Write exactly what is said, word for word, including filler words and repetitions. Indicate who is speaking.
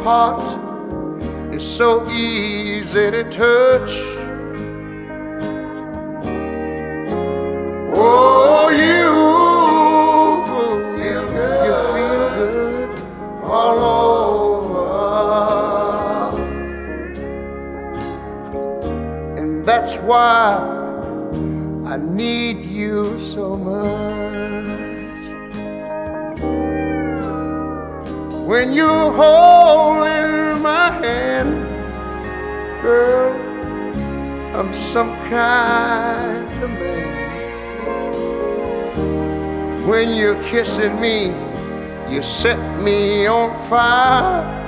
Speaker 1: heart is so easy to touch. Oh, you feel good, you feel good all over. And that's why I need you so much. When you're holding my hand, girl, I'm some kind of man. When you're kissing me, you set me on fire.